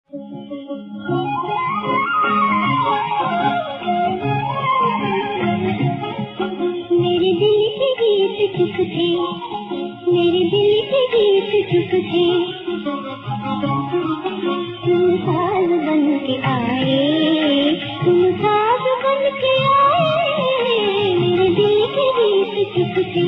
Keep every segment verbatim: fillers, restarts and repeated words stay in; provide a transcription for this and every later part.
मेरे दिल के गीत चुप थे, मेरे दिल के गीत चुप थे, तुम साज बन के आए, तुम साज बन के आए, मेरे दिल के गीत चुप थे।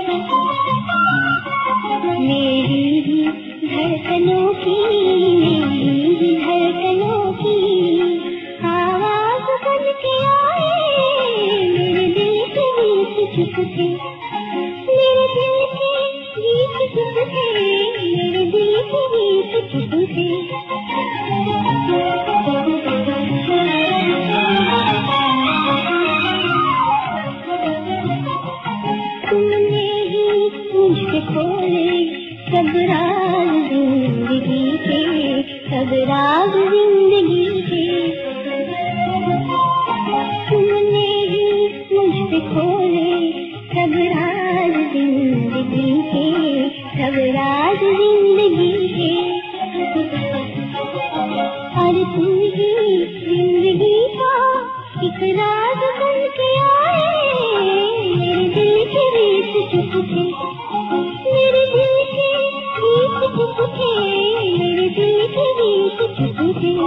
मेरी भी धड़कनों की, मेरी भी धड़कनों की आवाज बन के आए, मेरे दिल के गीत चुप थे, मेरे दिल के गीत चुप थे, मेरे दिल के गीत चुप थे। तुमने ही मुझसे खोले सब राज जिंदगी के, सब राज जिंदगी के, तुमने ही मुझसे खोले सब राज जिंदगी के, सब राज जिंदगी के, और तुम ही जिंदगी का एक राज बन के आए, मेरे दिल के गीत चुप थे, मेरे दिल के गीत चुप थे, मेरे दिल के गीत चुप थे।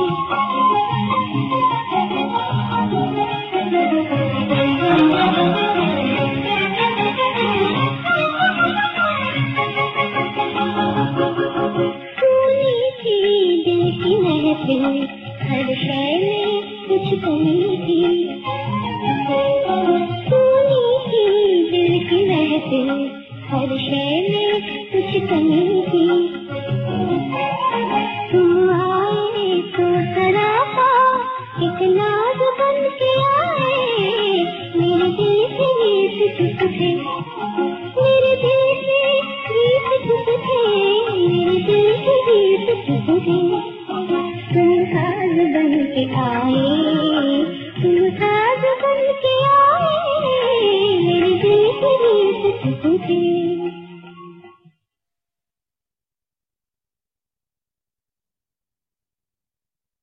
सुनी थी दिल की महफिल, हर शय में कुछ कमी थी, सुनी थी दिल की महफिल, हर शय में कुछ कमी थी, तुम आए तो सरापा एक नाज बन के आए, मेरे दिल के गीत चुप थे, मेरे दिल के गीत चुप थे, मेरे दिल के गीत चुप थे। तुम साज बन के आए, तुम साज बन के आए, मेरे दिल के गीत चुप थे।